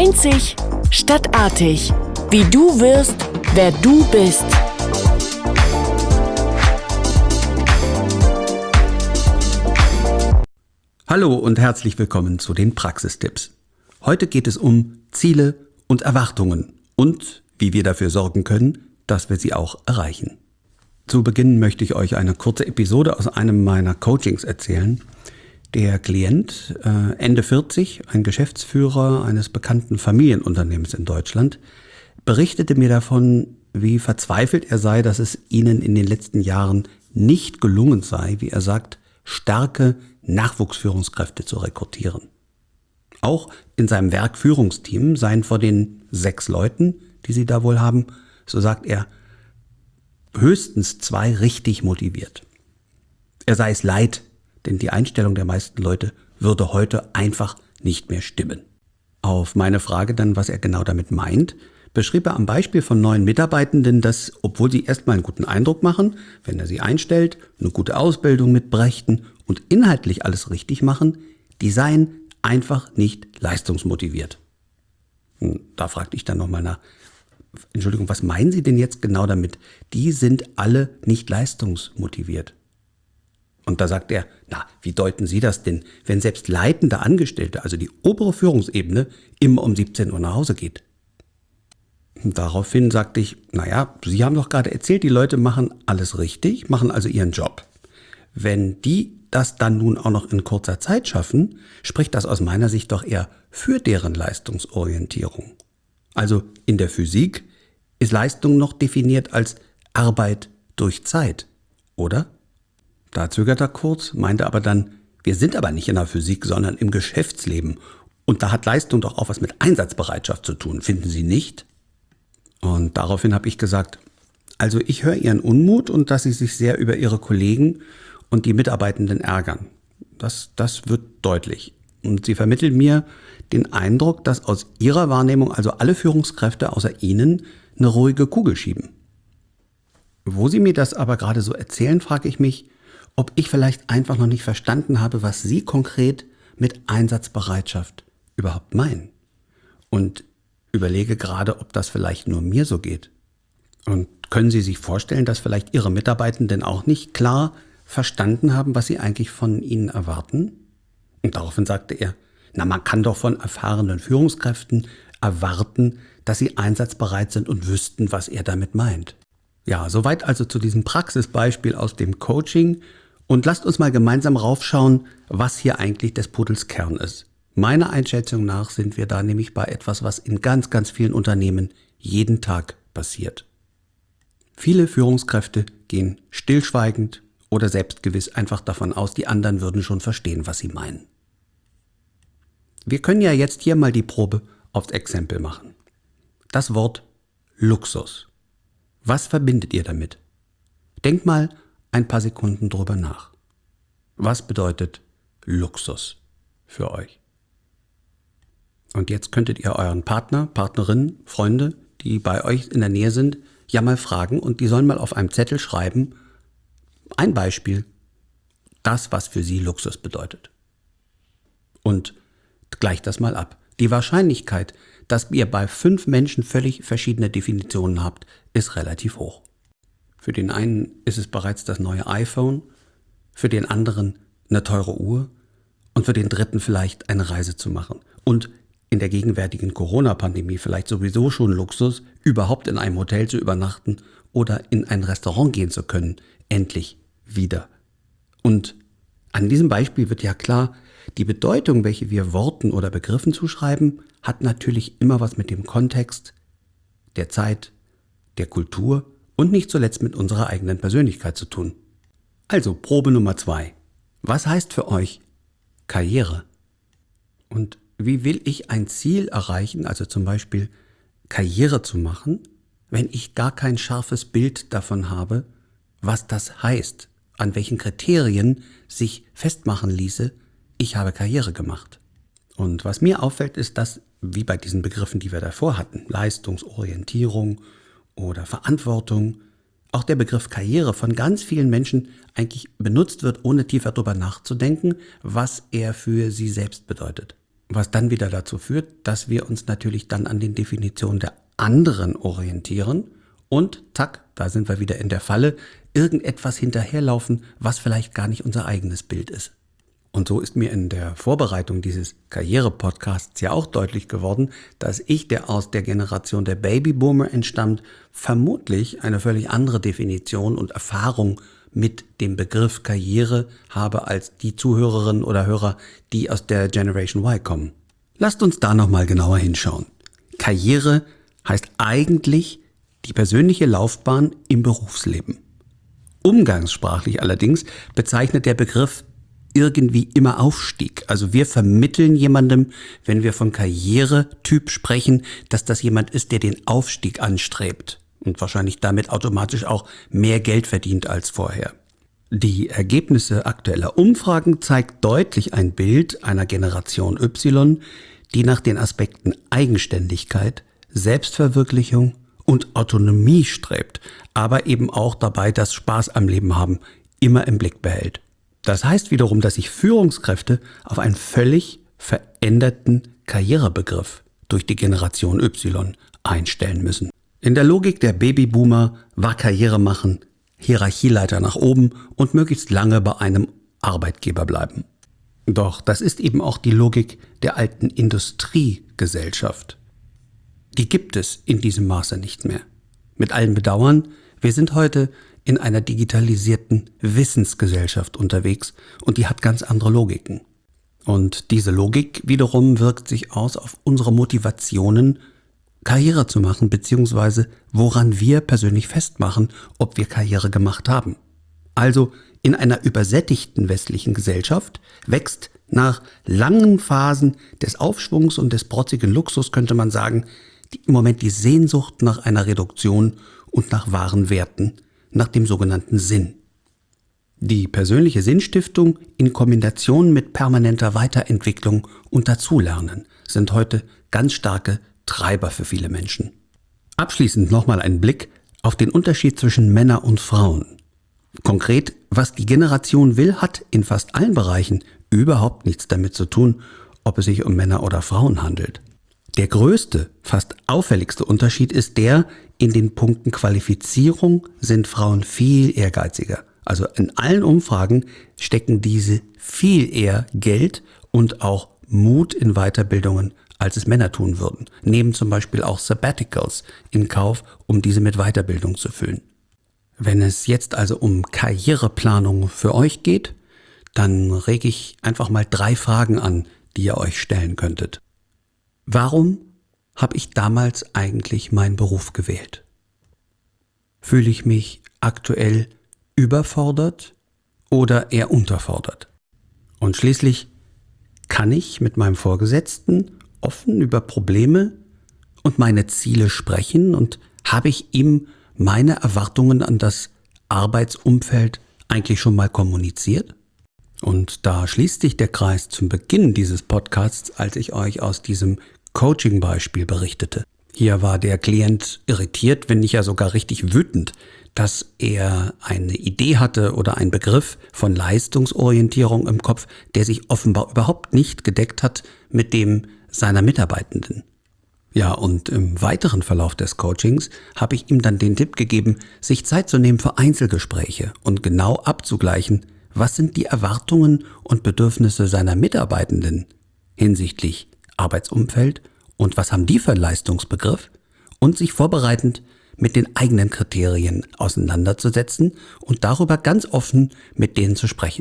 Einzig statt artig. Wie du wirst, wer du bist. Hallo und herzlich willkommen zu den Praxistipps. Heute geht es um Ziele und Erwartungen und wie wir dafür sorgen können, dass wir sie auch erreichen. Zu Beginn möchte ich euch eine kurze Episode aus einem meiner Coachings erzählen. Der Klient, Ende 40, ein Geschäftsführer eines bekannten Familienunternehmens in Deutschland, berichtete mir davon, wie verzweifelt er sei, dass es ihnen in den letzten Jahren nicht gelungen sei, wie er sagt, starke Nachwuchsführungskräfte zu rekrutieren. Auch in seinem Werkführungsteam seien vor den 6 Leuten, die sie da wohl haben, so sagt er, höchstens 2 richtig motiviert. Er sei es leid, denn die Einstellung der meisten Leute würde heute einfach nicht mehr stimmen. Auf meine Frage dann, was er genau damit meint, beschrieb er am Beispiel von neuen Mitarbeitenden, dass, obwohl sie erstmal einen guten Eindruck machen, wenn er sie einstellt, eine gute Ausbildung mitbrächten und inhaltlich alles richtig machen, die seien einfach nicht leistungsmotiviert. Da fragte ich dann nochmal nach, Entschuldigung, was meinen Sie denn jetzt genau damit? Die sind alle nicht leistungsmotiviert. Und da sagt er, wie deuten Sie das denn, wenn selbst leitende Angestellte, also die obere Führungsebene, immer um 17 Uhr nach Hause geht? Und daraufhin sagte ich, Sie haben doch gerade erzählt, die Leute machen alles richtig, machen also ihren Job. Wenn die das dann nun auch noch in kurzer Zeit schaffen, spricht das aus meiner Sicht doch eher für deren Leistungsorientierung. Also in der Physik ist Leistung noch definiert als Arbeit durch Zeit, oder? Da zögert er kurz, meinte aber dann, wir sind aber nicht in der Physik, sondern im Geschäftsleben. Und da hat Leistung doch auch was mit Einsatzbereitschaft zu tun, finden Sie nicht? Und daraufhin habe ich gesagt, also ich höre Ihren Unmut und dass Sie sich sehr über Ihre Kollegen und die Mitarbeitenden ärgern. Das wird deutlich. Und Sie vermitteln mir den Eindruck, dass aus Ihrer Wahrnehmung also alle Führungskräfte außer Ihnen eine ruhige Kugel schieben. Wo Sie mir das aber gerade so erzählen, frage ich mich, ob ich vielleicht einfach noch nicht verstanden habe, was Sie konkret mit Einsatzbereitschaft überhaupt meinen. Und überlege gerade, ob das vielleicht nur mir so geht. Und können Sie sich vorstellen, dass vielleicht Ihre Mitarbeitenden auch nicht klar verstanden haben, was Sie eigentlich von ihnen erwarten? Und daraufhin sagte er, man kann doch von erfahrenen Führungskräften erwarten, dass sie einsatzbereit sind und wüssten, was er damit meint. Ja, soweit also zu diesem Praxisbeispiel aus dem Coaching. Und lasst uns mal gemeinsam raufschauen, was hier eigentlich des Pudels Kern ist. Meiner Einschätzung nach sind wir da nämlich bei etwas, was in ganz, ganz vielen Unternehmen jeden Tag passiert. Viele Führungskräfte gehen stillschweigend oder selbstgewiss einfach davon aus, die anderen würden schon verstehen, was sie meinen. Wir können ja jetzt hier mal die Probe aufs Exempel machen. Das Wort Luxus. Was verbindet ihr damit? Denkt mal ein paar Sekunden drüber nach. Was bedeutet Luxus für euch? Und jetzt könntet ihr euren Partner, Partnerin, Freunde, die bei euch in der Nähe sind, ja mal fragen und die sollen mal auf einem Zettel schreiben, ein Beispiel, das, was für sie Luxus bedeutet. Und gleicht das mal ab. Die Wahrscheinlichkeit, dass ihr bei 5 Menschen völlig verschiedene Definitionen habt, ist relativ hoch. Für den einen ist es bereits das neue iPhone, für den anderen eine teure Uhr und für den dritten vielleicht eine Reise zu machen. Und in der gegenwärtigen Corona-Pandemie vielleicht sowieso schon Luxus, überhaupt in einem Hotel zu übernachten oder in ein Restaurant gehen zu können, endlich wieder. Und an diesem Beispiel wird ja klar, die Bedeutung, welche wir Worten oder Begriffen zuschreiben, hat natürlich immer was mit dem Kontext, der Zeit, der Kultur und nicht zuletzt mit unserer eigenen Persönlichkeit zu tun. Also Probe Nummer 2. Was heißt für euch Karriere? Und wie will ich ein Ziel erreichen, also zum Beispiel Karriere zu machen, wenn ich gar kein scharfes Bild davon habe, was das heißt, an welchen Kriterien sich festmachen ließe, ich habe Karriere gemacht. Und was mir auffällt, ist, dass, wie bei diesen Begriffen, die wir davor hatten, Leistungsorientierung oder Verantwortung, auch der Begriff Karriere von ganz vielen Menschen eigentlich benutzt wird, ohne tiefer darüber nachzudenken, was er für sie selbst bedeutet. was dann wieder dazu führt, dass wir uns natürlich dann an den Definitionen der anderen orientieren und zack, da sind wir wieder in der Falle, irgendetwas hinterherlaufen, was vielleicht gar nicht unser eigenes Bild ist. Und so ist mir in der Vorbereitung dieses Karriere-Podcasts ja auch deutlich geworden, dass ich, der aus der Generation der Babyboomer entstammt, vermutlich eine völlig andere Definition und Erfahrung mit dem Begriff Karriere habe als die Zuhörerinnen oder Hörer, die aus der Generation Y kommen. Lasst uns da nochmal genauer hinschauen. Karriere heißt eigentlich die persönliche Laufbahn im Berufsleben. Umgangssprachlich allerdings bezeichnet der Begriff irgendwie immer Aufstieg. Also wir vermitteln jemandem, wenn wir von Karrieretyp sprechen, dass das jemand ist, der den Aufstieg anstrebt und wahrscheinlich damit automatisch auch mehr Geld verdient als vorher. Die Ergebnisse aktueller Umfragen zeigt deutlich ein Bild einer Generation Y, die nach den Aspekten Eigenständigkeit, Selbstverwirklichung und Autonomie strebt, aber eben auch dabei das Spaß am Leben haben immer im Blick behält. Das heißt wiederum, dass sich Führungskräfte auf einen völlig veränderten Karrierebegriff durch die Generation Y einstellen müssen. In der Logik der Babyboomer war Karriere machen, Hierarchieleiter nach oben und möglichst lange bei einem Arbeitgeber bleiben. Doch das ist eben auch die Logik der alten Industriegesellschaft. Die gibt es in diesem Maße nicht mehr. Mit allem Bedauern, wir sind heute in einer digitalisierten Wissensgesellschaft unterwegs und die hat ganz andere Logiken. Und diese Logik wiederum wirkt sich aus auf unsere Motivationen, Karriere zu machen, beziehungsweise woran wir persönlich festmachen, ob wir Karriere gemacht haben. Also in einer übersättigten westlichen Gesellschaft wächst nach langen Phasen des Aufschwungs und des protzigen Luxus, könnte man sagen, im Moment die Sehnsucht nach einer Reduktion und nach wahren Werten, nach dem sogenannten Sinn. Die persönliche Sinnstiftung in Kombination mit permanenter Weiterentwicklung und Dazulernen sind heute ganz starke Treiber für viele Menschen. Abschließend nochmal ein Blick auf den Unterschied zwischen Männern und Frauen. Konkret, was die Generation will, hat in fast allen Bereichen überhaupt nichts damit zu tun, ob es sich um Männer oder Frauen handelt. Der größte, fast auffälligste Unterschied ist der, in den Punkten Qualifizierung sind Frauen viel ehrgeiziger. Also in allen Umfragen stecken diese viel eher Geld und auch Mut in Weiterbildungen, als es Männer tun würden. Nehmen zum Beispiel auch Sabbaticals in Kauf, um diese mit Weiterbildung zu füllen. Wenn es jetzt also um Karriereplanung für euch geht, dann rege ich einfach mal 3 Fragen an, die ihr euch stellen könntet. Warum habe ich damals eigentlich meinen Beruf gewählt? Fühle ich mich aktuell überfordert oder eher unterfordert? Und schließlich, kann ich mit meinem Vorgesetzten offen über Probleme und meine Ziele sprechen und habe ich ihm meine Erwartungen an das Arbeitsumfeld eigentlich schon mal kommuniziert? Und da schließt sich der Kreis zum Beginn dieses Podcasts, als ich euch aus diesem Coaching-Beispiel berichtete. Hier war der Klient irritiert, wenn nicht ja sogar richtig wütend, dass er eine Idee hatte oder einen Begriff von Leistungsorientierung im Kopf, der sich offenbar überhaupt nicht gedeckt hat mit dem seiner Mitarbeitenden. Ja, und im weiteren Verlauf des Coachings habe ich ihm dann den Tipp gegeben, sich Zeit zu nehmen für Einzelgespräche und genau abzugleichen, was sind die Erwartungen und Bedürfnisse seiner Mitarbeitenden hinsichtlich Arbeitsumfeld und was haben die für einen Leistungsbegriff und sich vorbereitend mit den eigenen Kriterien auseinanderzusetzen und darüber ganz offen mit denen zu sprechen.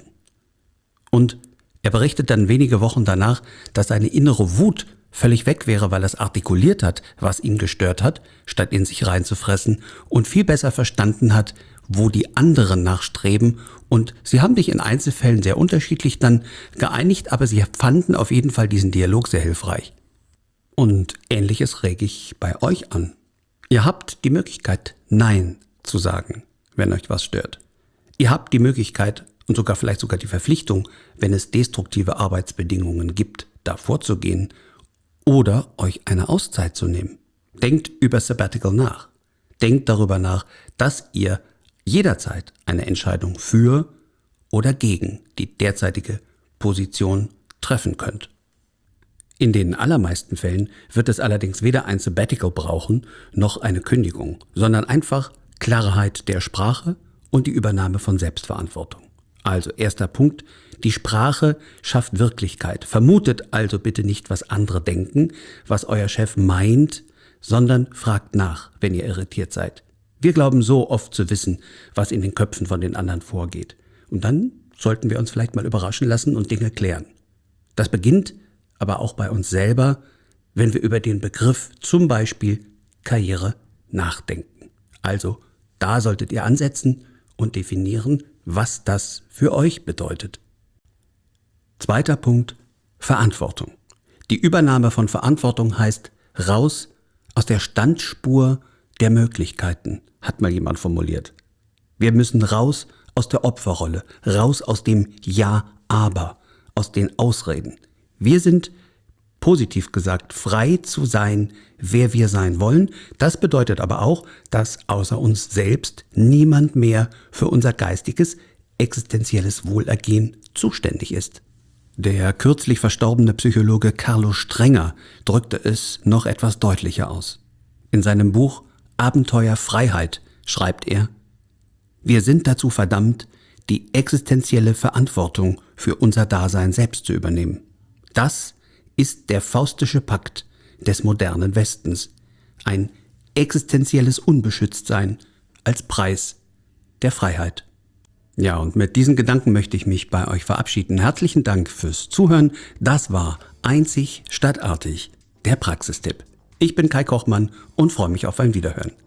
Und er berichtet dann wenige Wochen danach, dass seine innere Wut völlig weg wäre, weil er es artikuliert hat, was ihn gestört hat, statt in sich reinzufressen und viel besser verstanden hat, wo die anderen nachstreben. Und sie haben sich in Einzelfällen sehr unterschiedlich dann geeinigt, aber sie fanden auf jeden Fall diesen Dialog sehr hilfreich. Und Ähnliches rege ich bei euch an. Ihr habt die Möglichkeit, Nein zu sagen, wenn euch was stört. Ihr habt die Möglichkeit und vielleicht sogar die Verpflichtung, wenn es destruktive Arbeitsbedingungen gibt, da vorzugehen oder euch eine Auszeit zu nehmen. Denkt über Sabbatical nach. Denkt darüber nach, dass ihr jederzeit eine Entscheidung für oder gegen die derzeitige Position treffen könnt. In den allermeisten Fällen wird es allerdings weder ein Sabbatical brauchen, noch eine Kündigung, sondern einfach Klarheit der Sprache und die Übernahme von Selbstverantwortung. Also erster Punkt, die Sprache schafft Wirklichkeit. Vermutet also bitte nicht, was andere denken, was euer Chef meint, sondern fragt nach, wenn ihr irritiert seid. Wir glauben so oft zu wissen, was in den Köpfen von den anderen vorgeht. Und dann sollten wir uns vielleicht mal überraschen lassen und Dinge klären. Das beginnt aber auch bei uns selber, wenn wir über den Begriff zum Beispiel Karriere nachdenken. Also da solltet ihr ansetzen und definieren, was das für euch bedeutet. Zweiter Punkt, Verantwortung. Die Übernahme von Verantwortung heißt raus aus der Standspur der Möglichkeiten, hat mal jemand formuliert. Wir müssen raus aus der Opferrolle, raus aus dem Ja, aber, aus den Ausreden. Wir sind, positiv gesagt, frei zu sein, wer wir sein wollen. Das bedeutet aber auch, dass außer uns selbst niemand mehr für unser geistiges, existenzielles Wohlergehen zuständig ist. Der kürzlich verstorbene Psychologe Carlo Strenger drückte es noch etwas deutlicher aus. In seinem Buch Abenteuer Freiheit schreibt er: Wir sind dazu verdammt, die existenzielle Verantwortung für unser Dasein selbst zu übernehmen. Das ist der faustische Pakt des modernen Westens. Ein existenzielles Unbeschütztsein als Preis der Freiheit. Ja, und mit diesen Gedanken möchte ich mich bei euch verabschieden. Herzlichen Dank fürs Zuhören. Das war Einzig statt artig, der Praxistipp. Ich bin Kai Kochmann und freue mich auf ein Wiederhören.